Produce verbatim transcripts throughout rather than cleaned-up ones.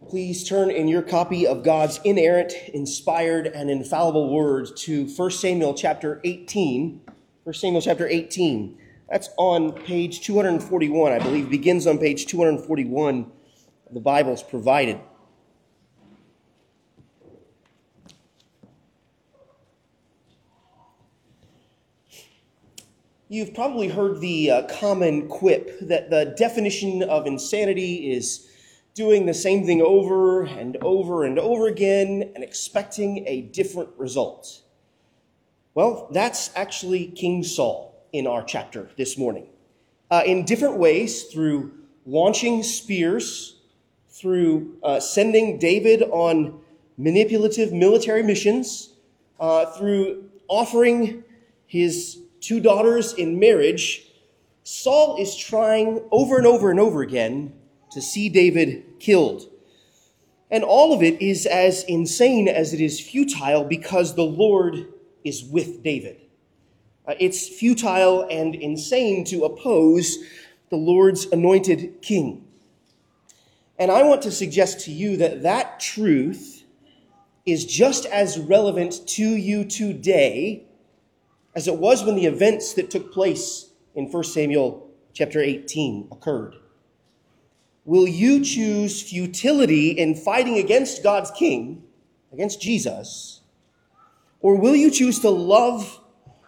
Please turn in your copy of God's inerrant, inspired, and infallible word to First Samuel chapter eighteen. First Samuel chapter eighteen. That's on page two hundred forty-one, I believe. It begins on page two hundred forty-one of the Bibles provided. You've probably heard the uh, common quip that the definition of insanity is doing the same thing over and over and over again and expecting a different result. Well, that's actually King Saul in our chapter this morning. Uh, in different ways, through launching spears, through uh, sending David on manipulative military missions, uh, through offering his two daughters in marriage, Saul is trying over and over and over again to see David killed. And all of it is as insane as it is futile because the Lord is with David. Uh, it's futile and insane to oppose the Lord's anointed king. And I want to suggest to you that that truth is just as relevant to you today as it was when the events that took place in First Samuel chapter eighteen occurred. Will you choose futility in fighting against God's king, against Jesus, or will you choose to love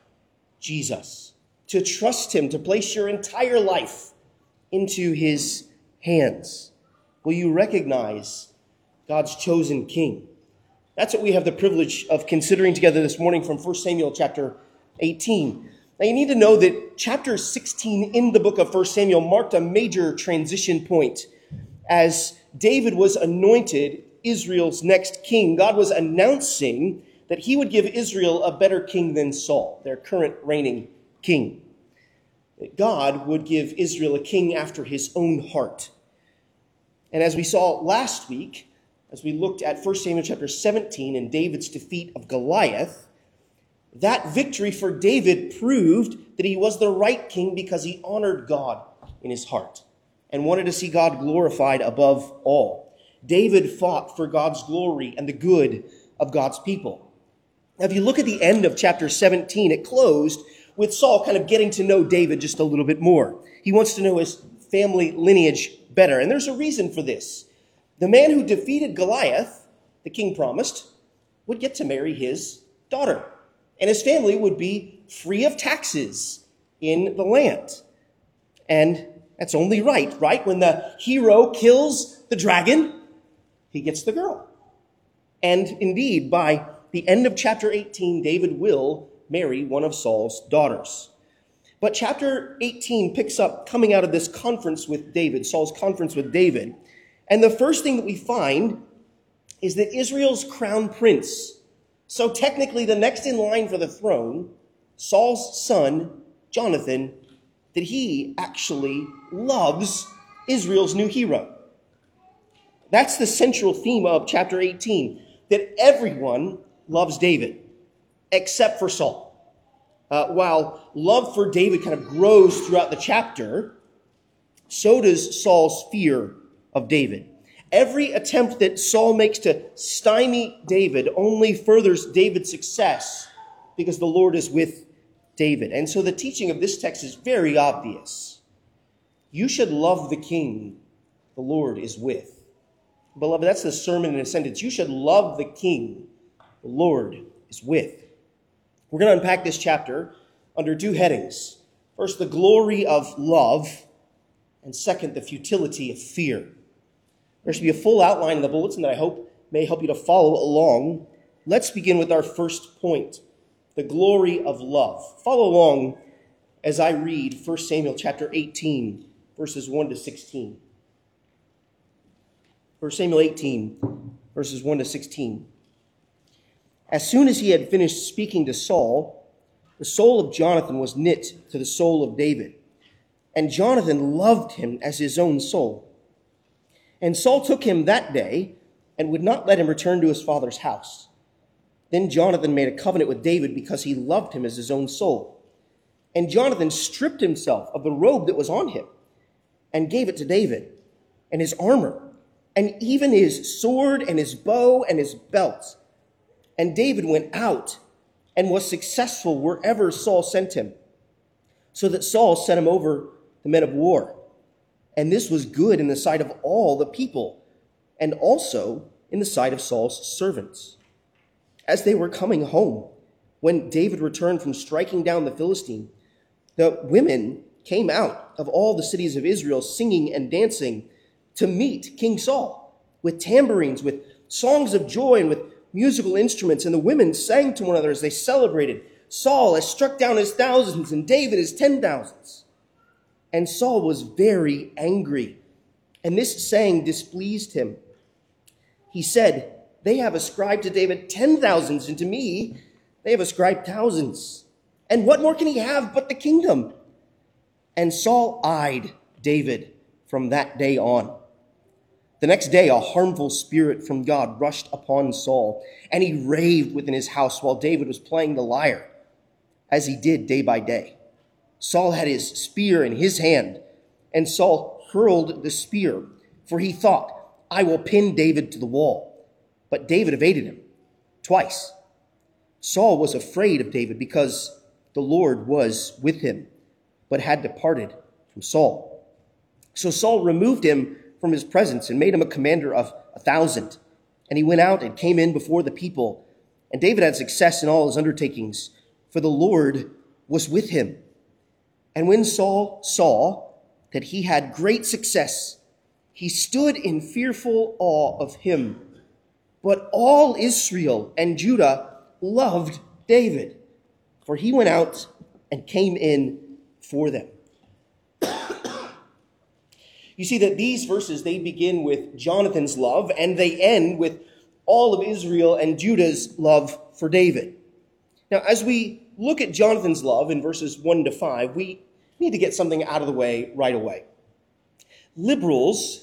Jesus, to trust him, to place your entire life into his hands? Will you recognize God's chosen king? That's what we have the privilege of considering together this morning from First Samuel chapter eighteen. Now you need to know that chapter sixteen in the book of First Samuel marked a major transition point. As David was anointed Israel's next king, God was announcing that he would give Israel a better king than Saul, their current reigning king. That God would give Israel a king after his own heart. And as we saw last week, as we looked at First Samuel chapter seventeen and David's defeat of Goliath, that victory for David proved that he was the right king because he honored God in his heart and wanted to see God glorified above all. David fought for God's glory and the good of God's people. Now, if you look at the end of chapter seventeen, it closed with Saul kind of getting to know David just a little bit more. He wants to know his family lineage better, and there's a reason for this. The man who defeated Goliath, the king promised, would get to marry his daughter, and his family would be free of taxes in the land. And that's only right, right? When the hero kills the dragon, he gets the girl. And indeed, by the end of chapter eighteen, David will marry one of Saul's daughters. But chapter eighteen picks up coming out of this conference with David, Saul's conference with David. And the first thing that we find is that Israel's crown prince, so technically the next in line for the throne, Saul's son, Jonathan, that he actually loves Israel's new hero. That's the central theme of chapter eighteen, that everyone loves David, except for Saul. Uh, while love for David kind of grows throughout the chapter, so does Saul's fear of David. Every attempt that Saul makes to stymie David only furthers David's success because the Lord is with David. And so the teaching of this text is very obvious. You should love the king the Lord is with. Beloved, that's the sermon in a sentence. You should love the king the Lord is with. We're going to unpack this chapter under two headings. First, the glory of love, and second, the futility of fear. There should be a full outline in the bulletin that I hope may help you to follow along. Let's begin with our first point, the glory of love. Follow along as I read First Samuel chapter eighteen, verses one to sixteen. First Samuel eighteen, verses one to sixteen. As soon as he had finished speaking to Saul, the soul of Jonathan was knit to the soul of David, and Jonathan loved him as his own soul. And Saul took him that day and would not let him return to his father's house. Then Jonathan made a covenant with David because he loved him as his own soul. And Jonathan stripped himself of the robe that was on him and gave it to David and his armor. and even his sword and his bow and his belt. And David went out and was successful wherever Saul sent him, so that Saul set him over the men of war. And this was good in the sight of all the people, and also in the sight of Saul's servants. As they were coming home, when David returned from striking down the Philistine, the women came out of all the cities of Israel singing and dancing to meet King Saul, with tambourines, with songs of joy, and with musical instruments. And the women sang to one another as they celebrated, Saul has struck down his thousands, and David his ten thousands. And Saul was very angry, and this saying displeased him. He said, they have ascribed to David ten thousands, and to me they have ascribed thousands. And what more can he have but the kingdom? And Saul eyed David from that day on. The next day, a harmful spirit from God rushed upon Saul, and he raved within his house while David was playing the lyre, as he did day by day. Saul had his spear in his hand, and Saul hurled the spear, for he thought, I will pin David to the wall. But David evaded him twice. Saul was afraid of David because the Lord was with him, but had departed from Saul. So Saul removed him from his presence and made him a commander of a thousand. And he went out and came in before the people. And David had success in all his undertakings, for the Lord was with him. And when Saul saw that he had great success, he stood in fearful awe of him. But all Israel and Judah loved David, for he went out and came in for them. You see that these verses, they begin with Jonathan's love, and they end with all of Israel and Judah's love for David. Now, as we look at Jonathan's love in verses one to five, we need to get something out of the way right away. Liberals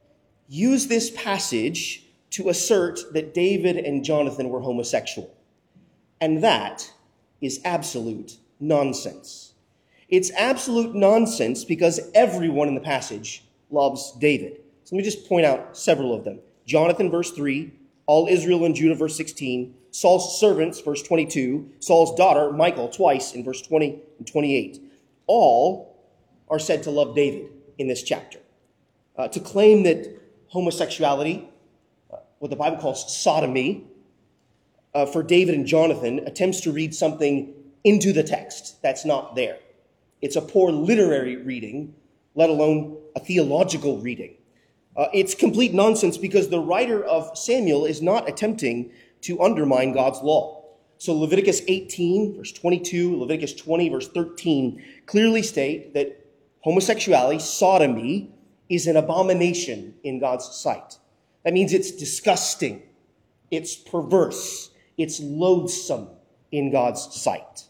use this passage to assert that David and Jonathan were homosexual. And that is absolute nonsense. It's absolute nonsense because everyone in the passage loves David. So let me just point out several of them. Jonathan, verse three, all Israel and Judah, verse sixteen, Saul's servants, verse twenty-two, Saul's daughter, Michal, twice in verse twenty and twenty-eight. All are said to love David in this chapter. Uh, to claim that homosexuality, uh, what the Bible calls sodomy, uh, for David and Jonathan, attempts to read something into the text that's not there. It's a poor literary reading, let alone a theological reading. Uh, it's complete nonsense because the writer of Samuel is not attempting to undermine God's law. So Leviticus eighteen, verse twenty-two, Leviticus twenty, verse thirteen, clearly state that homosexuality, sodomy, is an abomination in God's sight. That means it's disgusting, it's perverse, it's loathsome in God's sight.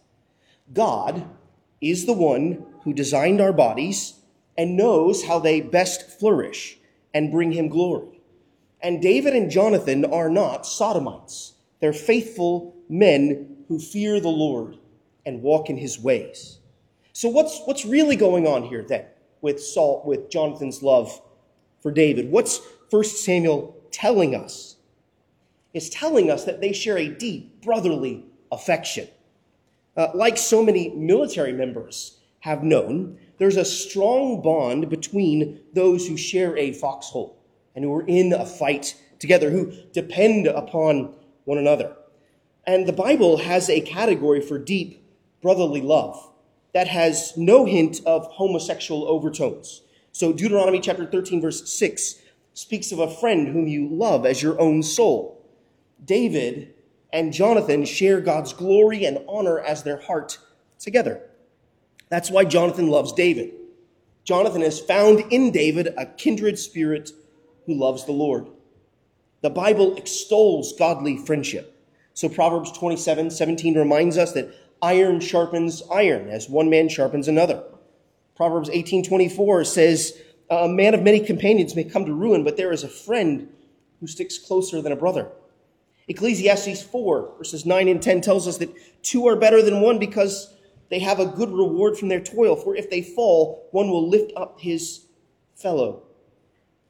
God is the one who designed our bodies and knows how they best flourish and bring him glory. And David and Jonathan are not sodomites. They're faithful men who fear the Lord and walk in his ways. So what's what's really going on here then with Saul, with Jonathan's love for David? What's First Samuel telling us? It's telling us that they share a deep brotherly affection. Uh, like so many military members have known, there's a strong bond between those who share a foxhole and who are in a fight together, who depend upon one another. And the Bible has a category for deep brotherly love that has no hint of homosexual overtones. So Deuteronomy chapter thirteen, verse six speaks of a friend whom you love as your own soul. David and Jonathan share God's glory and honor as their heart together. That's why Jonathan loves David. Jonathan has found in David a kindred spirit who loves the Lord. The Bible extols godly friendship. So Proverbs twenty-seven seventeen reminds us that iron sharpens iron as one man sharpens another. Proverbs eighteen twenty-four says, a man of many companions may come to ruin, but there is a friend who sticks closer than a brother. Ecclesiastes four verses nine and ten tells us that two are better than one because they have a good reward from their toil. For if they fall, one will lift up his fellow.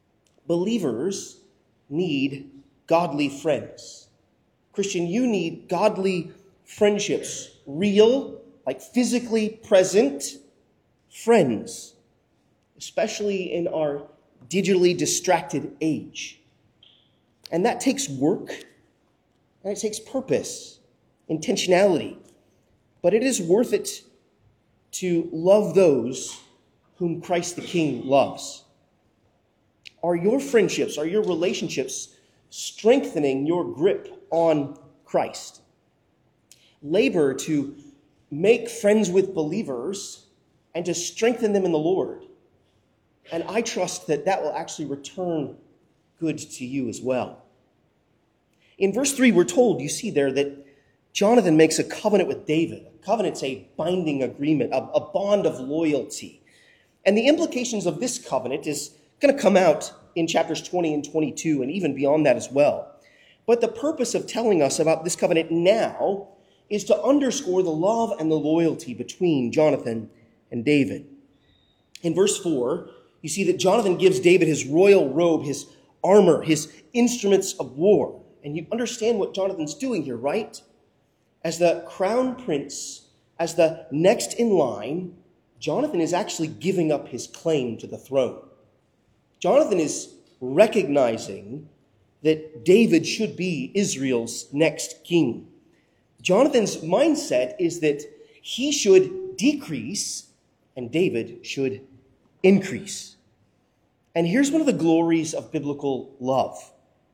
Believers need godly friends. Christian, you need godly friendships, real, like physically present friends, especially in our digitally distracted age. And that takes work, and it takes purpose, intentionality. But it is worth it to love those whom Christ the King loves. Are your friendships, are your relationships strengthening your grip on Christ? Labor to make friends with believers and to strengthen them in the Lord. And I trust that that will actually return good to you as well. In verse three, we're told, you see there, that Jonathan makes a covenant with David. A covenant's a binding agreement, a, a bond of loyalty. And the implications of this covenant is going to come out in chapters twenty and twenty-two and even beyond that as well. But the purpose of telling us about this covenant now is to underscore the love and the loyalty between Jonathan and David. In verse four, you see that Jonathan gives David his royal robe, his armor, his instruments of war. And you understand what Jonathan's doing here, right? As the crown prince, as the next in line, Jonathan is actually giving up his claim to the throne. Jonathan is recognizing that David should be Israel's next king. Jonathan's mindset is that he should decrease and David should increase. And here's one of the glories of biblical love.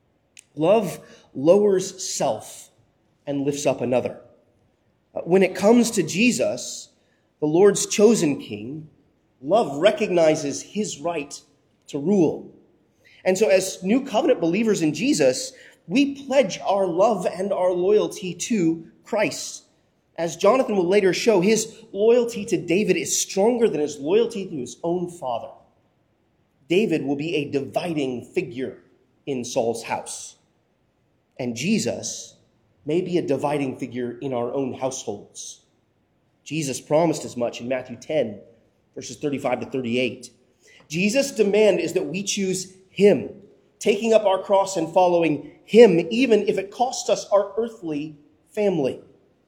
Love lowers self and lifts up another. When it comes to Jesus, the Lord's chosen king, love recognizes his right to rule. And so as new covenant believers in Jesus, we pledge our love and our loyalty to Christ. As Jonathan will later show, his loyalty to David is stronger than his loyalty to his own father. David will be a dividing figure in Saul's house. And Jesus may be a dividing figure in our own households. Jesus promised as much in Matthew ten, verses thirty-five to thirty-eight. Jesus' demand is that we choose him, taking up our cross and following him, even if it costs us our earthly family.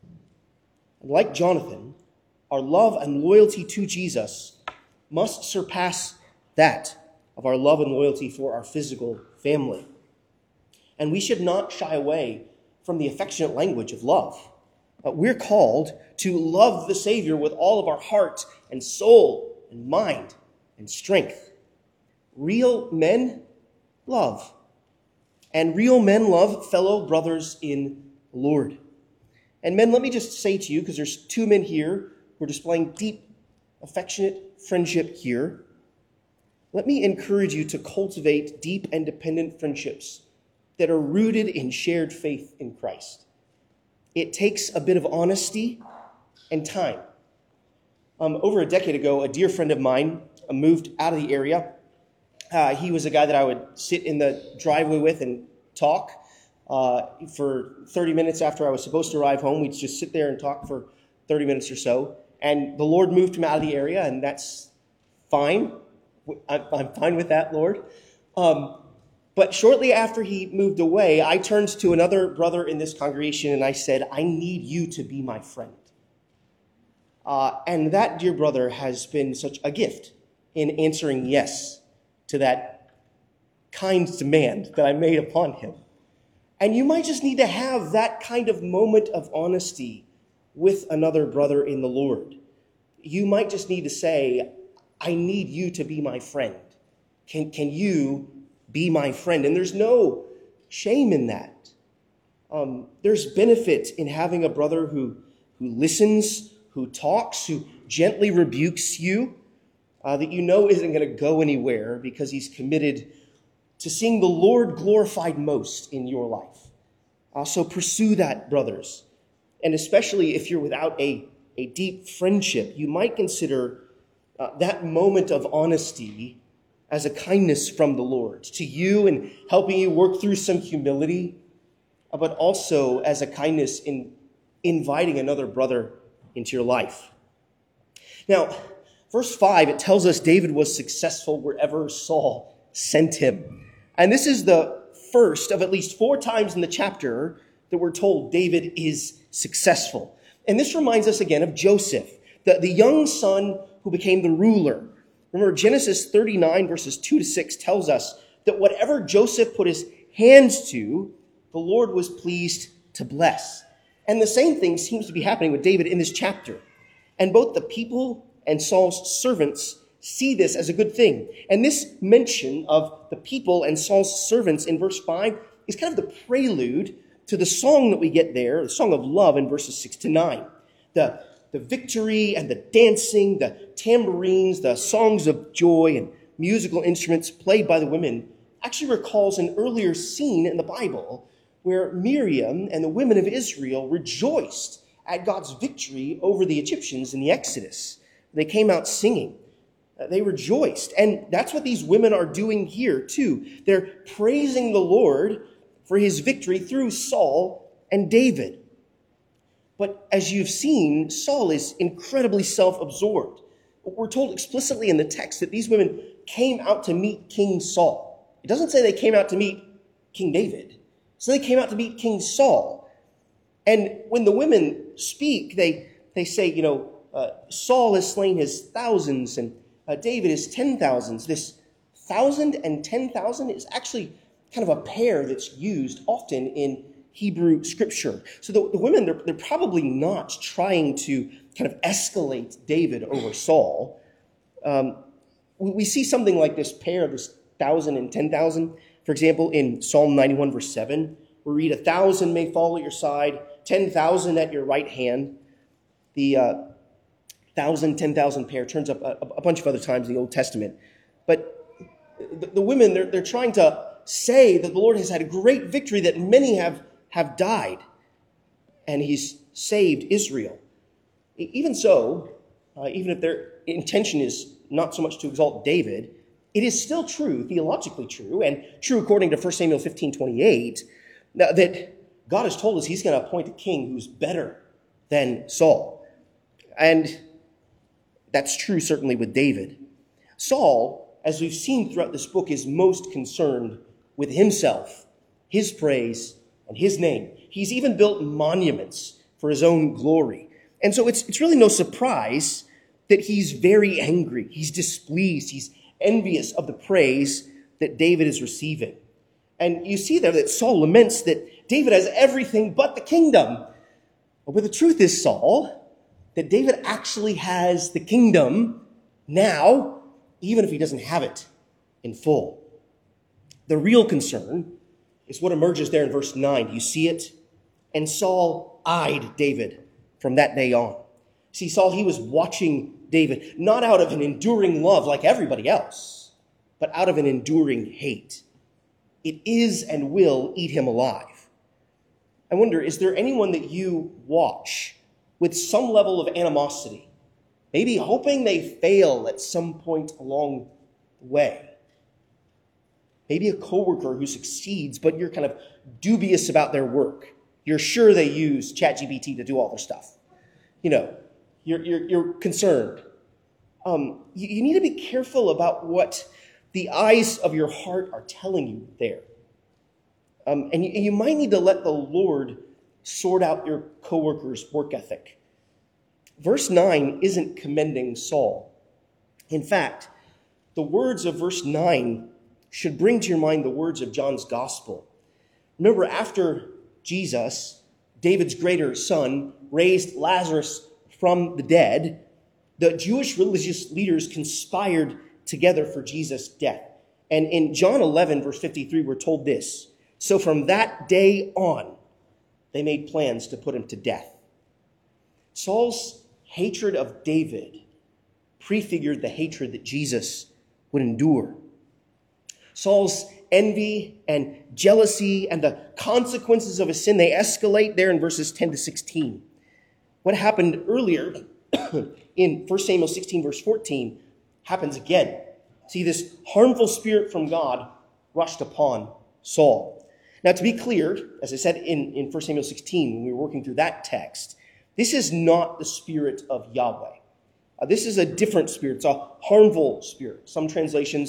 And like Jonathan, our love and loyalty to Jesus must surpass that of our love and loyalty for our physical family. And we should not shy away from the affectionate language of love. Uh, we're called to love the Savior with all of our heart and soul and mind and strength. Real men love. And real men love fellow brothers in the Lord. And men, let me just say to you, because there's two men here who are displaying deep, affectionate friendship here. Let me encourage you to cultivate deep and dependent friendships that are rooted in shared faith in Christ. It takes a bit of honesty and time. Um, over a decade ago, a dear friend of mine uh, moved out of the area. Uh, he was a guy that I would sit in the driveway with and talk uh, for thirty minutes after I was supposed to arrive home. We'd just sit there and talk for thirty minutes or so. And the Lord moved him out of the area, and that's fine. I'm, I'm fine with that, Lord. Um, But shortly after he moved away, I turned to another brother in this congregation and I said, I need you to be my friend. Uh, and that dear brother has been such a gift in answering yes to that kind demand that I made upon him. And you might just need to have that kind of moment of honesty with another brother in the Lord. You might just need to say, I need you to be my friend. Can, can you be my friend? And there's no shame in that. Um, there's benefit in having a brother who, who listens, who talks, who gently rebukes you, uh, that you know isn't going to go anywhere because he's committed to seeing the Lord glorified most in your life. Uh, so pursue that, brothers. And especially if you're without a, a deep friendship, you might consider uh, that moment of honesty as a kindness from the Lord to you and helping you work through some humility, but also as a kindness in inviting another brother into your life. Now, verse five, it tells us David was successful wherever Saul sent him. And this is the first of at least four times in the chapter that we're told David is successful. And this reminds us again of Joseph, the, the young son who became the ruler. Remember, Genesis thirty-nine, verses two to six tells us that whatever Joseph put his hands to, the Lord was pleased to bless. And the same thing seems to be happening with David in this chapter. And both the people and Saul's servants see this as a good thing. And this mention of the people and Saul's servants in verse five is kind of the prelude to the song that we get there, the song of love in verses six to nine. The, the victory and the dancing, the tambourines, the songs of joy and musical instruments played by the women actually recalls an earlier scene in the Bible where Miriam and the women of Israel rejoiced at God's victory over the Egyptians in the Exodus. They came out singing. They rejoiced. And that's what these women are doing here too. They're praising the Lord for his victory through Saul and David. But as you've seen, Saul is incredibly self-absorbed. We're told explicitly in the text that these women came out to meet King Saul. It doesn't say they came out to meet King David. So they came out to meet King Saul. And when the women speak, they, they say, you know, uh, Saul has slain his thousands and uh, David his ten thousands. This thousand and ten thousand is actually kind of a pair that's used often in Hebrew scripture. So the, the women, they're, they're probably not trying to kind of escalate David over Saul. Um, we, we see something like this pair, this thousand and ten thousand. For example, in Psalm ninety-one, verse seven, we read, a thousand may fall at your side, ten thousand at your right hand. The uh, thousand, ten thousand pair turns up a, a bunch of other times in the Old Testament. But the, the women, they're, they're trying to say that the Lord has had a great victory, that many have, have died, and he's saved Israel. Even so, uh, even if their intention is not so much to exalt David, it is still true, theologically true, and true according to First Samuel fifteen twenty-eight, that God has told us he's going to appoint a king who's better than Saul. And that's true certainly with David. Saul, as we've seen throughout this book, is most concerned with himself, his praise, and his name. He's even built monuments for his own glory. And so it's, it's really no surprise that he's very angry. He's displeased. He's envious of the praise that David is receiving. And you see there that Saul laments that David has everything but the kingdom. But the truth is, Saul, that David actually has the kingdom now, even if he doesn't have it in full. The real concern is what emerges there in verse nine. Do you see it? And Saul eyed David from that day on. See, Saul, he was watching David, not out of an enduring love like everybody else, but out of an enduring hate. It is and will eat him alive. I wonder, is there anyone that you watch with some level of animosity, maybe hoping they fail at some point along the way? Maybe a coworker who succeeds, but you're kind of dubious about their work. You're sure they use ChatGPT to do all their stuff. You know, you're, you're, you're concerned. Um, you, you need to be careful about what the eyes of your heart are telling you there. Um, and you, you might need to let the Lord sort out your coworker's work ethic. Verse nine isn't commending Saul. In fact, the words of verse nine should bring to your mind the words of John's gospel. Remember, after Jesus, David's greater son, raised Lazarus from the dead, the Jewish religious leaders conspired together for Jesus' death. And in John eleven, verse fifty-three, we're told this. So from that day on, they made plans to put him to death. Saul's hatred of David prefigured the hatred that Jesus would endure. Saul's envy and jealousy and the consequences of his sin, they escalate there in verses ten to sixteen. What happened earlier in First Samuel sixteen, verse fourteen, happens again. See, this harmful spirit from God rushed upon Saul. Now, to be clear, as I said in, in First Samuel sixteen, when we were working through that text, this is not the spirit of Yahweh. Uh, this is a different spirit. It's a harmful spirit. Some translations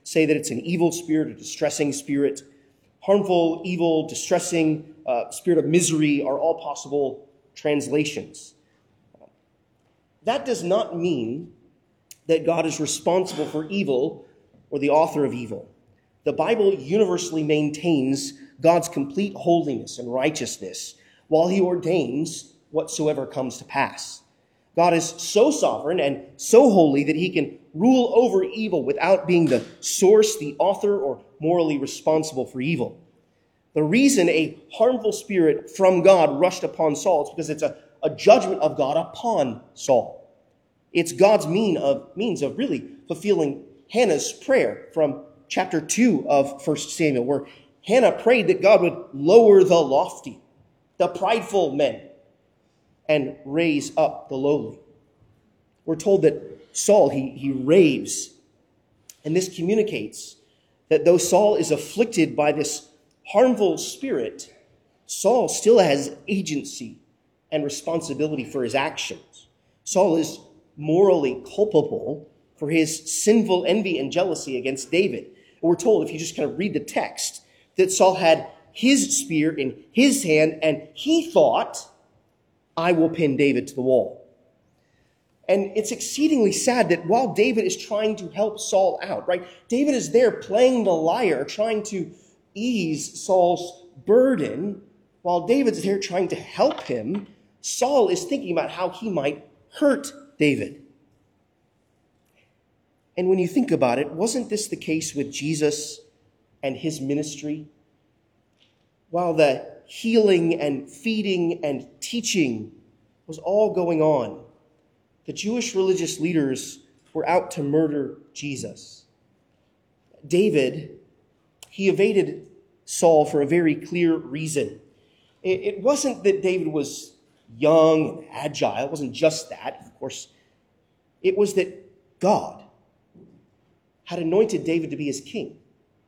say that it's an evil spirit, a distressing spirit. Harmful, evil, distressing, uh, spirit of misery are all possible translations. That does not mean that God is responsible for evil or the author of evil. The Bible universally maintains God's complete holiness and righteousness while he ordains whatsoever comes to pass. God is so sovereign and so holy that he can rule over evil without being the source, the author, or morally responsible for evil. The reason a harmful spirit from God rushed upon Saul is because it's a, a judgment of God upon Saul. It's God's mean of, means of really fulfilling Hannah's prayer from chapter two of First Samuel, where Hannah prayed that God would lower the lofty, the prideful men, and raise up the lowly. We're told that Saul, he, he raves. And this communicates that though Saul is afflicted by this harmful spirit, Saul still has agency and responsibility for his actions. Saul is morally culpable for his sinful envy and jealousy against David. And we're told, if you just kind of read the text, that Saul had his spear in his hand, and he thought, I will pin David to the wall. And it's exceedingly sad that while David is trying to help Saul out, right? David is there playing the lyre, trying to ease Saul's burden. While David's there trying to help him, Saul is thinking about how he might hurt David. And when you think about it, wasn't this the case with Jesus and his ministry? While the healing and feeding and teaching was all going on, the Jewish religious leaders were out to murder Jesus. David, he evaded Saul for a very clear reason. It wasn't that David was young and agile. It wasn't just that, of course. It was that God had anointed David to be his king.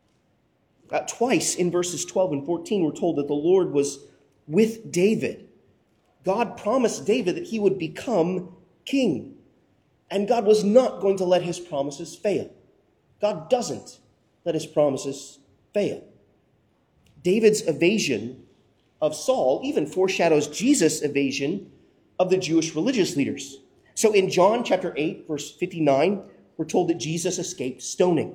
Uh, twice in verses twelve and fourteen, we're told that the Lord was with David. God promised David that he would become king. And God was not going to let his promises fail. God doesn't let his promises fail. David's evasion of Saul even foreshadows Jesus' evasion of the Jewish religious leaders. So in John chapter eight, verse fifty-nine, we're told that Jesus escaped stoning.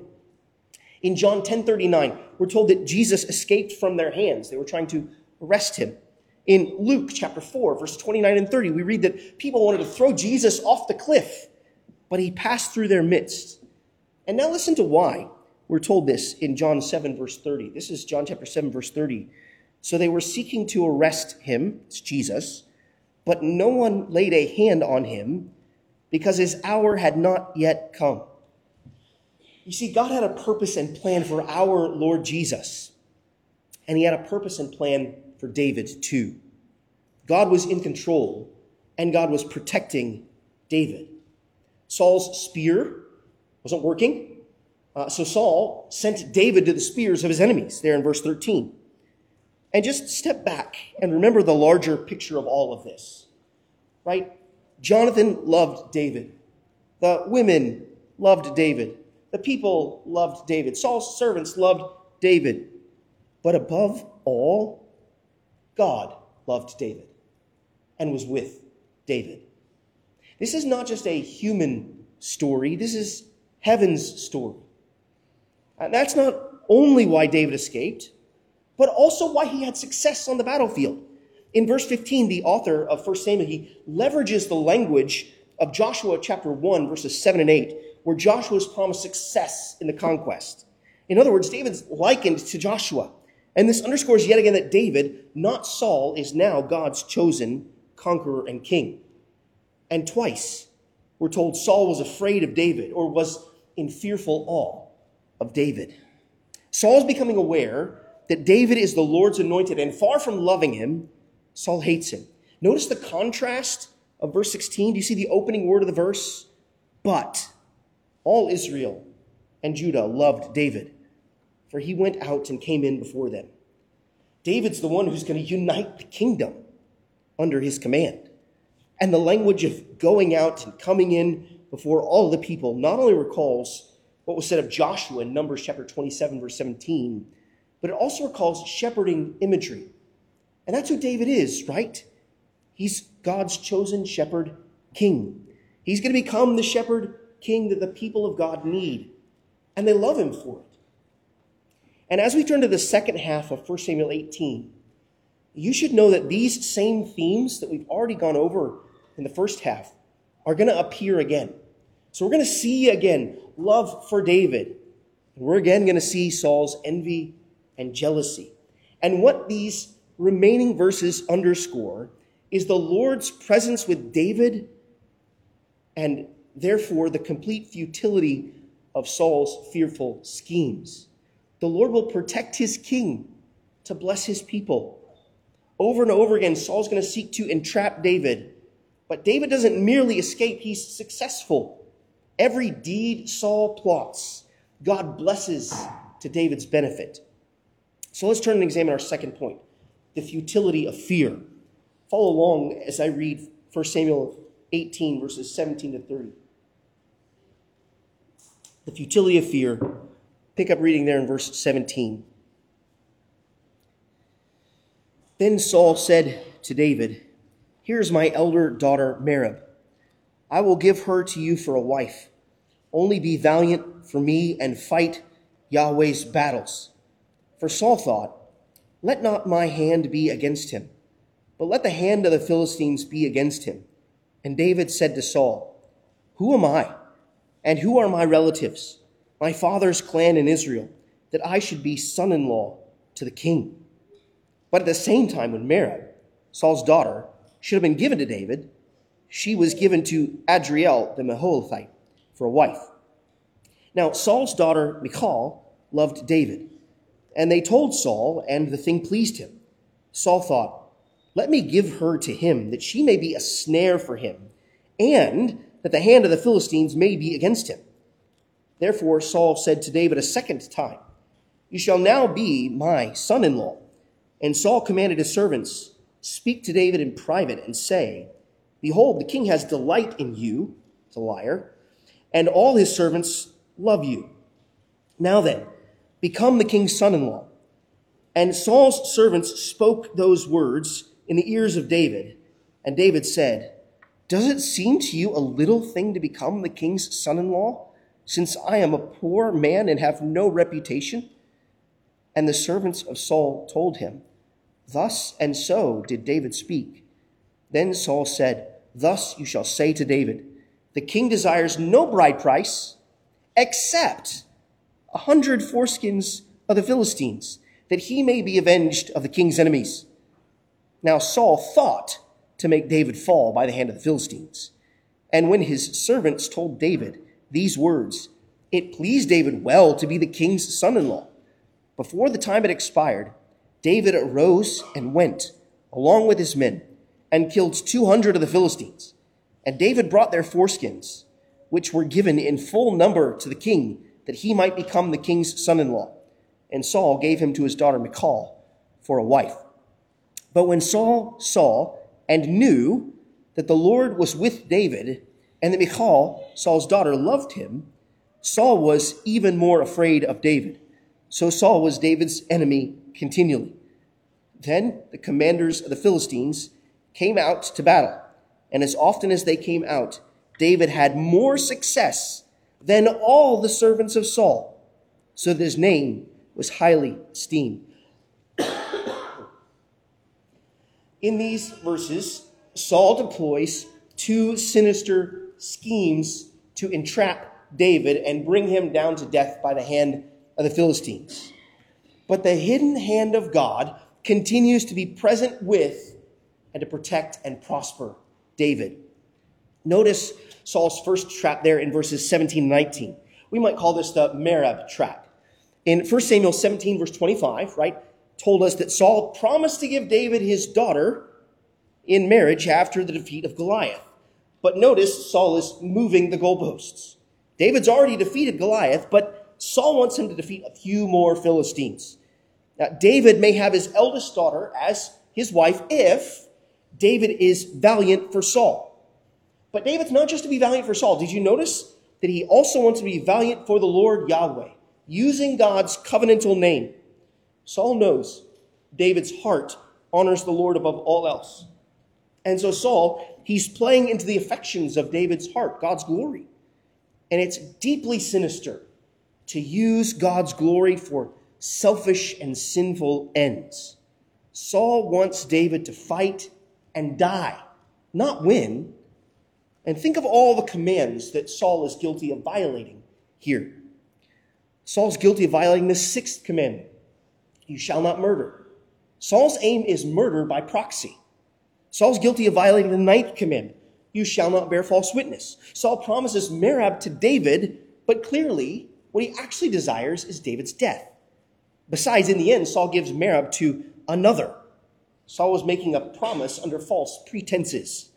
In John ten thirty-nine, we're told that Jesus escaped from their hands. They were trying to arrest him. In Luke chapter four, verse twenty-nine and thirty, we read that people wanted to throw Jesus off the cliff, but he passed through their midst. And now listen to why we're told this in John seven, verse thirty. This is John chapter seven, verse thirty. So they were seeking to arrest him, it's Jesus, but no one laid a hand on him because his hour had not yet come. You see, God had a purpose and plan for our Lord Jesus, and he had a purpose and plan for David too. God was in control, and God was protecting David. Saul's spear wasn't working, uh, so Saul sent David to the spears of his enemies, there in verse thirteen. And just step back and remember the larger picture of all of this, right? Jonathan loved David. The women loved David. The people loved David. Saul's servants loved David. But above all, God loved David and was with David. This is not just a human story. This is heaven's story. And that's not only why David escaped, but also why he had success on the battlefield. In verse fifteen, the author of First Samuel, he leverages the language of Joshua chapter one, verses seven and eight, where Joshua is promised success in the conquest. In other words, David's likened to Joshua. And this underscores yet again that David, not Saul, is now God's chosen conqueror and king. And twice, we're told Saul was afraid of David, or was in fearful awe of David. Saul is becoming aware that David is the Lord's anointed, and far from loving him, Saul hates him. Notice the contrast of verse sixteen. Do you see the opening word of the verse? But all Israel and Judah loved David, for he went out and came in before them. David's the one who's going to unite the kingdom under his command. And the language of going out and coming in before all the people not only recalls what was said of Joshua in Numbers chapter twenty-seven, verse seventeen, but it also recalls shepherding imagery. And that's who David is, right? He's God's chosen shepherd king. He's going to become the shepherd king that the people of God need, and they love him for it. And as we turn to the second half of First Samuel eighteen, you should know that these same themes that we've already gone over in the first half are going to appear again. So we're going to see again love for David. And we're again going to see Saul's envy and jealousy. And what these remaining verses underscore is the Lord's presence with David, and therefore the complete futility of Saul's fearful schemes. The Lord will protect his king to bless his people. Over and over again, Saul's going to seek to entrap David. But David doesn't merely escape, he's successful. Every deed Saul plots, God blesses to David's benefit. So let's turn and examine our second point, the futility of fear. Follow along as I read First Samuel eighteen, verses seventeen to thirty. The futility of fear. Pick up reading there in verse seventeen. Then Saul said to David, "Here is my elder daughter Merab. I will give her to you for a wife. Only be valiant for me and fight Yahweh's battles." For Saul thought, "Let not my hand be against him, but let the hand of the Philistines be against him." And David said to Saul, "Who am I, and who are my relatives, my father's clan in Israel, that I should be son-in-law to the king?" But at the same time, when Merab, Saul's daughter, should have been given to David, she was given to Adriel the Meholathite for a wife. Now Saul's daughter Michal loved David, and they told Saul, and the thing pleased him. Saul thought, "Let me give her to him, that she may be a snare for him, and that the hand of the Philistines may be against him." Therefore Saul said to David a second time, "You shall now be my son-in-law." And Saul commanded his servants, "Speak to David in private and say, 'Behold, the king has delight in you,'" it's a liar, "and all his servants love you. Now then, become the king's son-in-law." And Saul's servants spoke those words in the ears of David. And David said, "Does it seem to you a little thing to become the king's son-in-law, since I am a poor man and have no reputation?" And the servants of Saul told him, "Thus and so did David speak." Then Saul said, "Thus you shall say to David, the king desires no bride price except a hundred foreskins of the Philistines, that he may be avenged of the king's enemies." Now Saul thought to make David fall by the hand of the Philistines. And when his servants told David these words, it pleased David well to be the king's son-in-law. Before the time had expired, David arose and went, along with his men, and killed two hundred of the Philistines. And David brought their foreskins, which were given in full number to the king, that he might become the king's son-in-law. And Saul gave him to his daughter Michal for a wife. But when Saul saw and knew that the Lord was with David, and that Michal, Saul's daughter, loved him, Saul was even more afraid of David. So Saul was David's enemy continually. Then the commanders of the Philistines came out to battle, and as often as they came out, David had more success than all the servants of Saul, so that his name was highly esteemed. In these verses, Saul deploys two sinister schemes to entrap David and bring him down to death by the hand of the Philistines. But the hidden hand of God continues to be present with and to protect and prosper David. Notice Saul's first trap there in verses seventeen and nineteen. We might call this the Merab trap. In First Samuel seventeen, verse twenty-five, right, told us that Saul promised to give David his daughter in marriage after the defeat of Goliath. But notice Saul is moving the goalposts. David's already defeated Goliath, but Saul wants him to defeat a few more Philistines. Now, David may have his eldest daughter as his wife if David is valiant for Saul. But David's not just to be valiant for Saul. Did you notice that he also wants to be valiant for the Lord Yahweh, using God's covenantal name. Saul knows David's heart honors the Lord above all else. And so Saul, he's playing into the affections of David's heart, God's glory. And it's deeply sinister to use God's glory for selfish and sinful ends. Saul wants David to fight and die, not win. And think of all the commands that Saul is guilty of violating here. Saul's guilty of violating the sixth commandment. You shall not murder. Saul's aim is murder by proxy. Saul's guilty of violating the ninth commandment. You shall not bear false witness. Saul promises Merab to David, but clearly what he actually desires is David's death. Besides, in the end, Saul gives Merab to another. Saul was making a promise under false pretenses.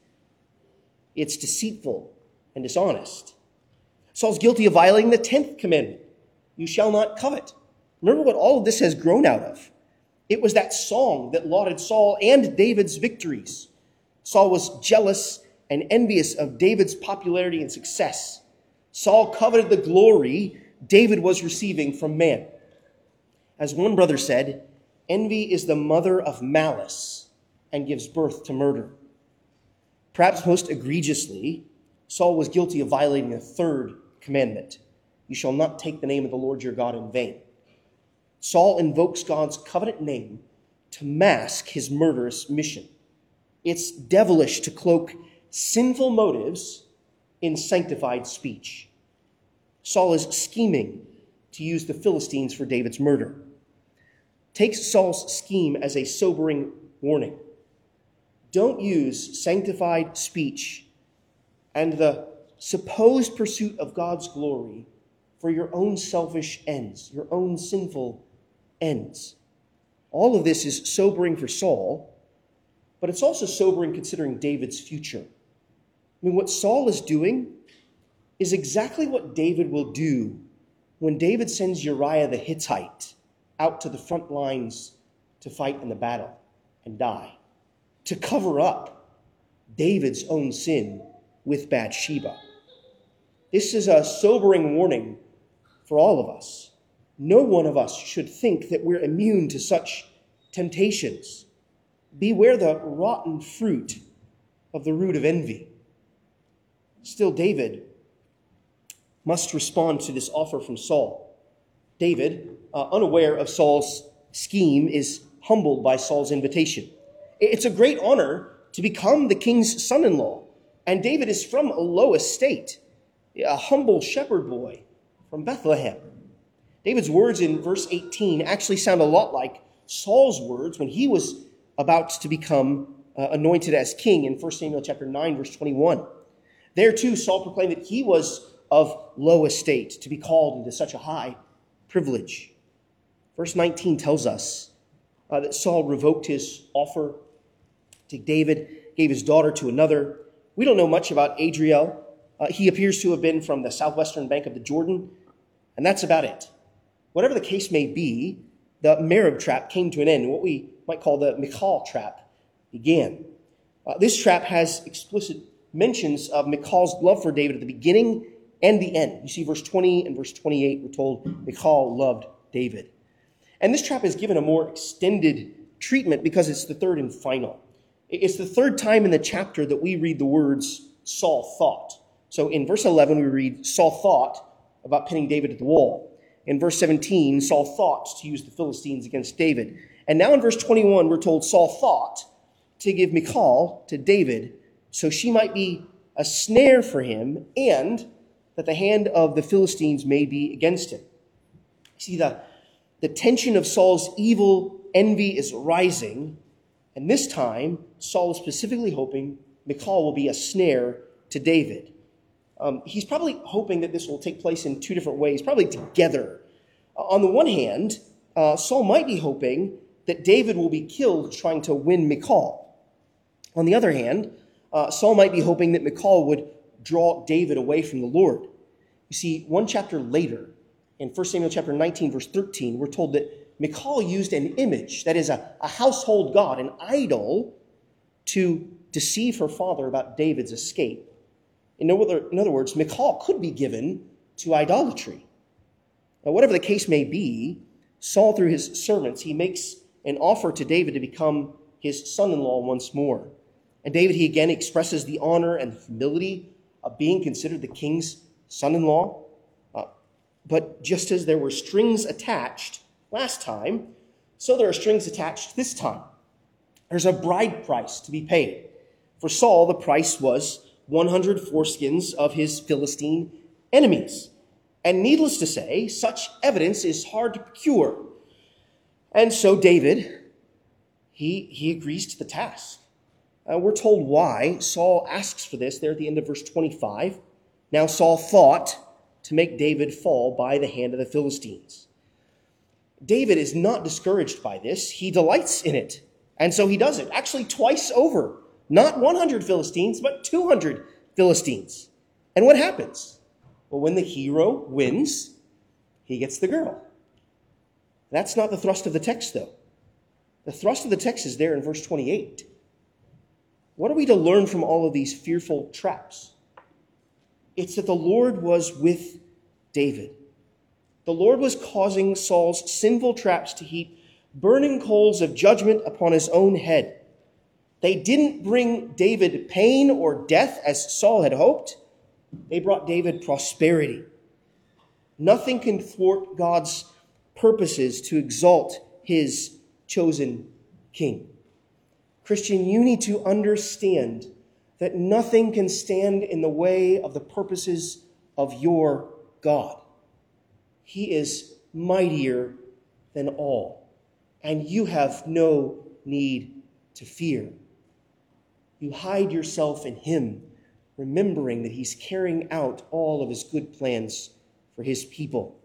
It's deceitful and dishonest. Saul's guilty of violating the tenth commandment. You shall not covet. Remember what all of this has grown out of. It was that song that lauded Saul and David's victories. Saul was jealous and envious of David's popularity and success. Saul coveted the glory David was receiving from man. As one brother said, envy is the mother of malice and gives birth to murder. Perhaps most egregiously, Saul was guilty of violating the third commandment. You shall not take the name of the Lord your God in vain. Saul invokes God's covenant name to mask his murderous mission. It's devilish to cloak sinful motives in sanctified speech. Saul is scheming to use the Philistines for David's murder. Take Saul's scheme as a sobering warning. Don't use sanctified speech and the supposed pursuit of God's glory for your own selfish ends, your own sinful ends. All of this is sobering for Saul, but it's also sobering considering David's future. I mean, what Saul is doing is exactly what David will do when David sends Uriah the Hittite out to the front lines to fight in the battle and die, to cover up David's own sin with Bathsheba. This is a sobering warning for all of us. No one of us should think that we're immune to such temptations. Beware the rotten fruit of the root of envy. Still, David must respond to this offer from Saul. David, uh, unaware of Saul's scheme, is humbled by Saul's invitation. It's a great honor to become the king's son-in-law. And David is from a low estate, a humble shepherd boy from Bethlehem. David's words in verse eighteen actually sound a lot like Saul's words when he was about to become uh, anointed as king in First Samuel chapter nine, verse twenty-one. There too, Saul proclaimed that he was of low estate to be called into such a high privilege. Verse nineteen tells us uh, that Saul revoked his offer to David, gave his daughter to another. We don't know much about Adriel. Uh, he appears to have been from the southwestern bank of the Jordan, and that's about it. Whatever the case may be, the Merab trap came to an end, and what we might call the Michal trap began. Uh, this trap has explicit mentions of Michal's love for David at the beginning and the end. You see verse twenty and verse twenty-eight, we're told Michal loved David. And this trap is given a more extended treatment because it's the third and final. It's the third time in the chapter that we read the words Saul thought. So in verse eleven, we read Saul thought about pinning David at the wall. In verse seventeen, Saul thought to use the Philistines against David. And now in verse twenty-one, we're told Saul thought to give Michal to David so she might be a snare for him and that the hand of the Philistines may be against him. See, the, the tension of Saul's evil envy is rising, and this time Saul is specifically hoping Michal will be a snare to David. Um, he's probably hoping that this will take place in two different ways, probably together. Uh, on the one hand, uh, Saul might be hoping that David will be killed trying to win Michal. On the other hand, uh, Saul might be hoping that Michal would draw David away from the Lord. You see, one chapter later, in First Samuel chapter nineteen, verse thirteen, we're told that Michal used an image, that is a, a household god, an idol, to deceive her father about David's escape. In other, in other words, Michal could be given to idolatry. Now, whatever the case may be, Saul, through his servants, he makes an offer to David to become his son-in-law once more. And David, he again expresses the honor and the humility of being considered the king's son-in-law. Uh, but just as there were strings attached last time, so there are strings attached this time. There's a bride price to be paid. For Saul, the price was one hundred foreskins of his Philistine enemies. And needless to say, such evidence is hard to procure. And so David, he, he agrees to the task. Uh, we're told why Saul asks for this there at the end of verse twenty-five. Now Saul thought to make David fall by the hand of the Philistines. David is not discouraged by this. He delights in it. And so he does it, actually twice over. Not one hundred Philistines, but two hundred Philistines. And what happens? Well, when the hero wins, he gets the girl. That's not the thrust of the text, though. The thrust of the text is there in verse twenty-eight. What are we to learn from all of these fearful traps? It's that the Lord was with David. The Lord was causing Saul's sinful traps to heap burning coals of judgment upon his own head. They didn't bring David pain or death as Saul had hoped. They brought David prosperity. Nothing can thwart God's purposes to exalt his chosen king. Christian, you need to understand that nothing can stand in the way of the purposes of your God. He is mightier than all, and you have no need to fear. You hide yourself in him, remembering that he's carrying out all of his good plans for his people.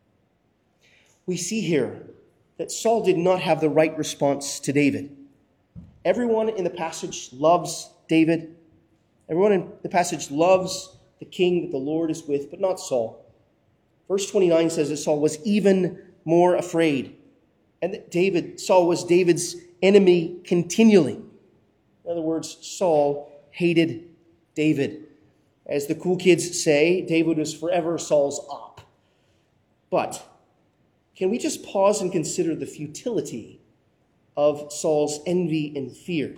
We see here that Saul did not have the right response to David. Everyone in the passage loves David. Everyone in the passage loves the king that the Lord is with, but not Saul. Verse twenty-nine says that Saul was even more afraid, and that David, Saul was David's enemy continually. In other words, Saul hated David. As the cool kids say, David was forever Saul's op. But can we just pause and consider the futility of Saul's envy and fear?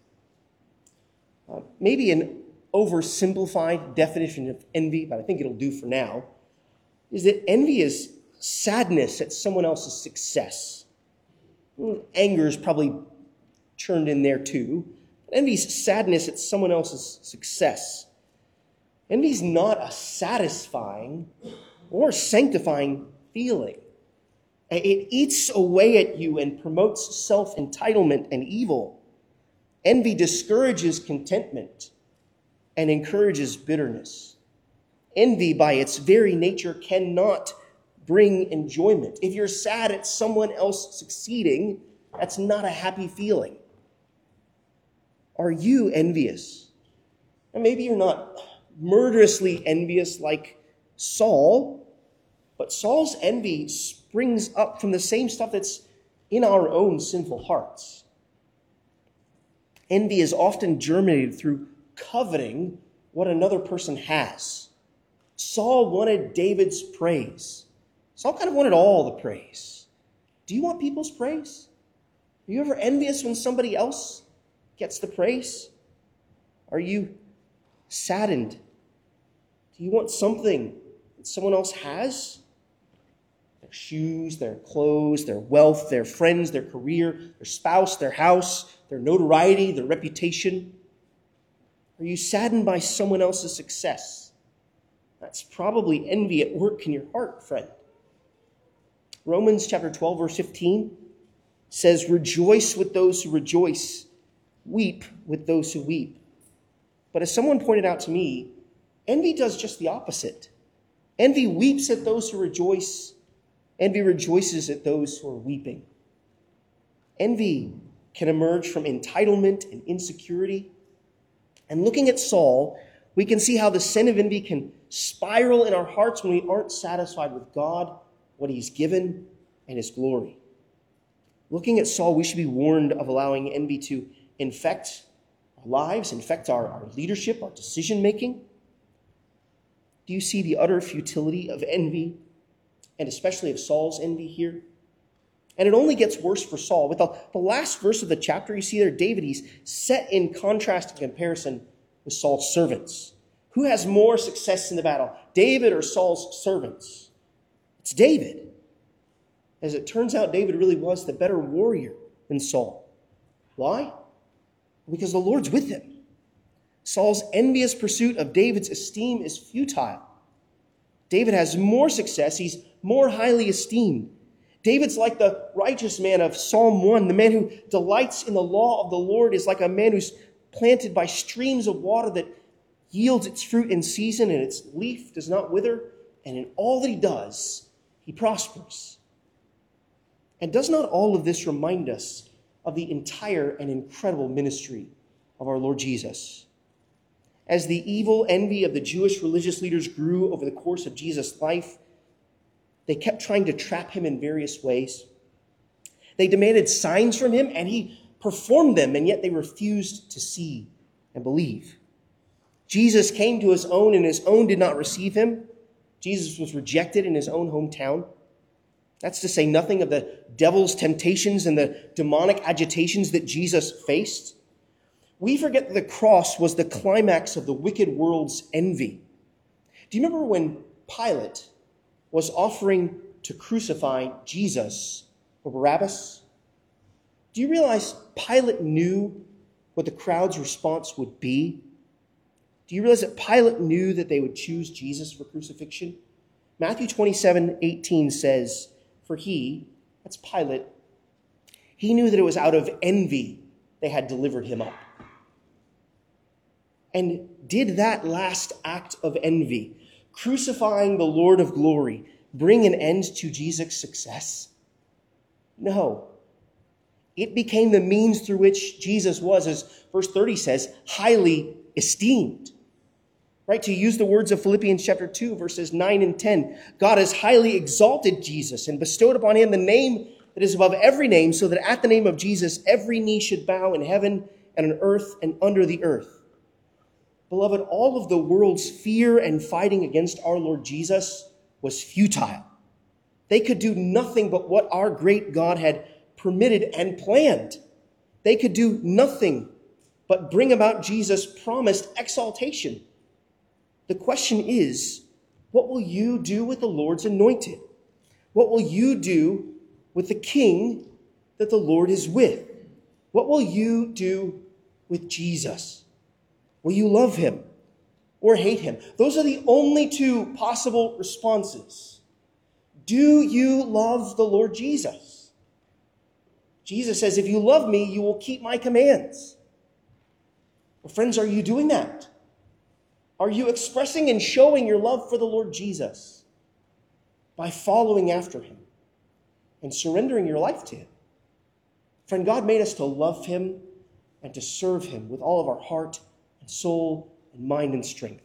Uh, maybe an oversimplified definition of envy, but I think it'll do for now, is that envy is sadness at someone else's success. Anger is probably churned in there too. Envy is sadness at someone else's success. Envy is not a satisfying or sanctifying feeling. It eats away at you and promotes self-entitlement and evil. Envy discourages contentment and encourages bitterness. Envy, by its very nature, cannot bring enjoyment. If you're sad at someone else succeeding, that's not a happy feeling. Are you envious? And maybe you're not murderously envious like Saul, but Saul's envy springs up from the same stuff that's in our own sinful hearts. Envy is often germinated through coveting what another person has. Saul wanted David's praise. Saul kind of wanted all the praise. Do you want people's praise? Are you ever envious when somebody else gets the praise? Are you saddened? Do you want something that someone else has? Their shoes, their clothes, their wealth, their friends, their career, their spouse, their house, their notoriety, their reputation. Are you saddened by someone else's success? That's probably envy at work in your heart, friend. Romans chapter twelve, verse fifteen says, "Rejoice with those who rejoice, weep with those who weep." But as someone pointed out to me, envy does just the opposite. Envy weeps at those who rejoice. Envy rejoices at those who are weeping. Envy can emerge from entitlement and insecurity. And looking at Saul, we can see how the sin of envy can spiral in our hearts when we aren't satisfied with God, what he's given, and his glory. Looking at Saul, we should be warned of allowing envy to infect our lives, infect our, our leadership, our decision-making. Do you see the utter futility of envy, and especially of Saul's envy here? And it only gets worse for Saul. With the, the last verse of the chapter, you see there David, he's set in contrast and comparison with Saul's servants. Who has more success in the battle, David or Saul's servants? It's David. As it turns out, David really was the better warrior than Saul. Why? Because the Lord's with him. Saul's envious pursuit of David's esteem is futile. David has more success. He's more highly esteemed. David's like the righteous man of Psalm one. The man who delights in the law of the Lord is like a man who's planted by streams of water that yields its fruit in season, and its leaf does not wither. And in all that he does, he prospers. And does not all of this remind us of the entire and incredible ministry of our Lord Jesus? As the evil envy of the Jewish religious leaders grew over the course of Jesus' life, they kept trying to trap him in various ways. They demanded signs from him, and he performed them, and yet they refused to see and believe. Jesus came to his own, and his own did not receive him. Jesus was rejected in his own hometown. That's to say nothing of the devil's temptations and the demonic agitations that Jesus faced. We forget that the cross was the climax of the wicked world's envy. Do you remember when Pilate was offering to crucify Jesus or Barabbas? Do you realize Pilate knew what the crowd's response would be? Do you realize that Pilate knew that they would choose Jesus for crucifixion? Matthew twenty-seven eighteen says, "For he," that's Pilate, "he knew that it was out of envy they had delivered him up." And did that last act of envy, crucifying the Lord of glory, bring an end to Jesus' success? No. It became the means through which Jesus was, as verse thirty says, highly esteemed. Right? To use the words of Philippians chapter two, verses nine and ten, God has highly exalted Jesus and bestowed upon him the name that is above every name, so that at the name of Jesus every knee should bow in heaven and on earth and under the earth. Beloved, all of the world's fear and fighting against our Lord Jesus was futile. They could do nothing but what our great God had permitted and planned. They could do nothing but bring about Jesus' promised exaltation. The question is, what will you do with the Lord's anointed? What will you do with the King that the Lord is with? What will you do with Jesus? Will you love him or hate him? Those are the only two possible responses. Do you love the Lord Jesus? Jesus says, if you love me, you will keep my commands. Well, friends, are you doing that? Are you expressing and showing your love for the Lord Jesus by following after him and surrendering your life to him? Friend, God made us to love him and to serve him with all of our heart and soul and mind and strength.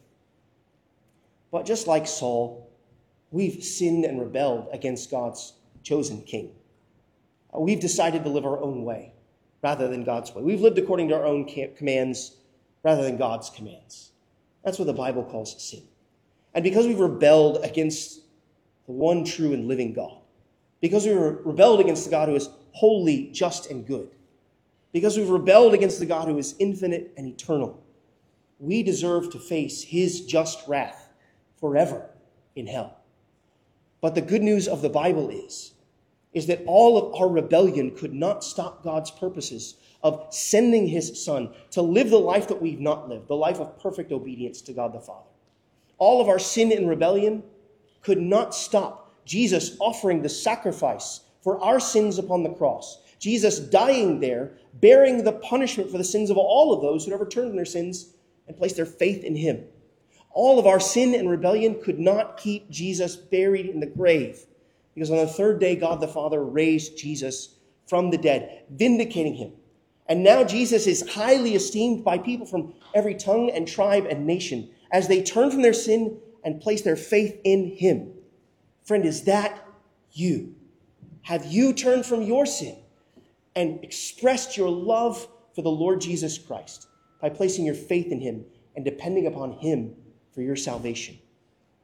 But just like Saul, we've sinned and rebelled against God's chosen king. We've decided to live our own way rather than God's way. We've lived according to our own commands rather than God's commands. That's what the Bible calls sin. And because we've rebelled against the one true and living God, because we've rebelled against the God who is holy, just, and good, because we've rebelled against the God who is infinite and eternal, we deserve to face his just wrath forever in hell. But the good news of the Bible is, is that all of our rebellion could not stop God's purposes of sending his Son to live the life that we've not lived, the life of perfect obedience to God the Father. All of our sin and rebellion could not stop Jesus offering the sacrifice for our sins upon the cross. Jesus dying there, bearing the punishment for the sins of all of those who ever turned from their sins and placed their faith in him. All of our sin and rebellion could not keep Jesus buried in the grave, because on the third day, God the Father raised Jesus from the dead, vindicating him. And now Jesus is highly esteemed by people from every tongue and tribe and nation as they turn from their sin and place their faith in him. Friend, is that you? Have you turned from your sin and expressed your love for the Lord Jesus Christ by placing your faith in him and depending upon him for your salvation?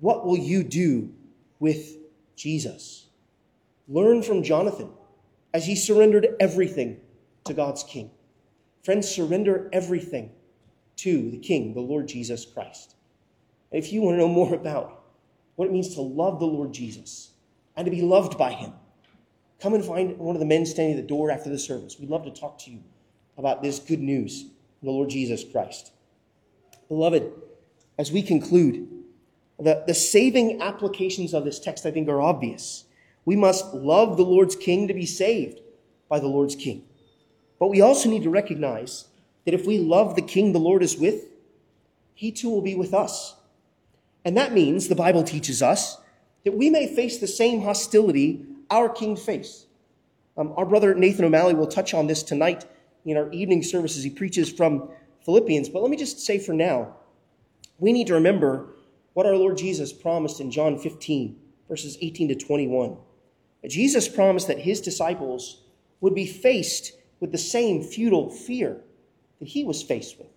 What will you do with Jesus? Learn from Jonathan as he surrendered everything to God's King. Friends, surrender everything to the King, the Lord Jesus Christ. And if you want to know more about what it means to love the Lord Jesus and to be loved by him, come and find one of the men standing at the door after the service. We'd love to talk to you about this good news from the Lord Jesus Christ. Beloved, as we conclude, the, the saving applications of this text, I think, are obvious. We must love the Lord's King to be saved by the Lord's King. But we also need to recognize that if we love the King the Lord is with, he too will be with us. And that means, the Bible teaches us, that we may face the same hostility our King faced. Um, our brother Nathan O'Malley will touch on this tonight in our evening service as he preaches from Philippians. But let me just say for now, we need to remember what our Lord Jesus promised in John fifteen, verses eighteen to twenty-one. Jesus promised that his disciples would be faced with the same futile fear that he was faced with.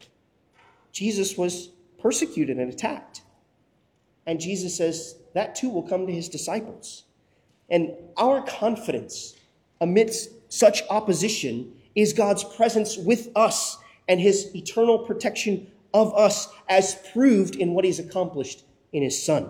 Jesus was persecuted and attacked. And Jesus says that too will come to his disciples. And our confidence amidst such opposition is God's presence with us and his eternal protection of us, as proved in what he's accomplished in his Son.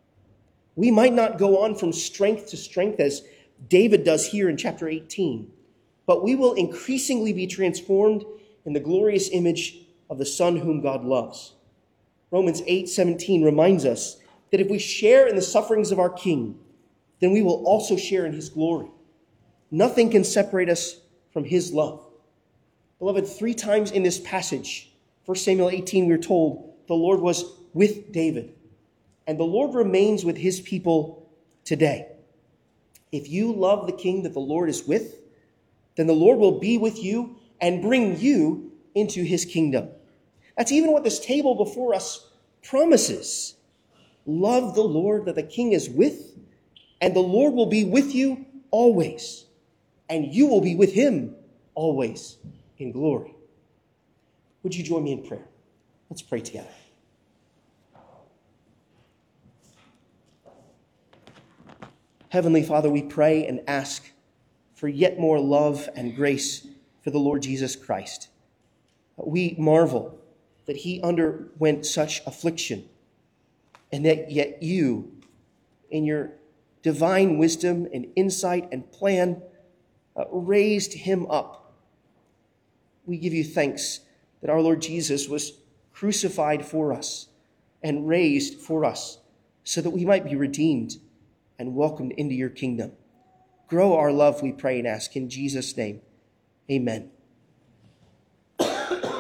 We might not go on from strength to strength as David does here in chapter eighteen, but we will increasingly be transformed in the glorious image of the Son whom God loves. Romans eight seventeen reminds us that if we share in the sufferings of our King, then we will also share in his glory. Nothing can separate us from his love. Beloved, three times in this passage, First Samuel eighteen, we're told the Lord was with David. And the Lord remains with his people today. If you love the King that the Lord is with, then the Lord will be with you and bring you into his kingdom. That's even what this table before us promises. Love the Lord that the King is with, and the Lord will be with you always, and you will be with him always in glory. Would you join me in prayer? Let's pray together. Heavenly Father, we pray and ask for yet more love and grace for the Lord Jesus Christ. We marvel that he underwent such affliction, and that yet you, in your divine wisdom and insight and plan, uh, raised him up. We give you thanks that our Lord Jesus was crucified for us and raised for us so that we might be redeemed and welcomed into your kingdom. Grow our love, we pray and ask in Jesus' name. Amen.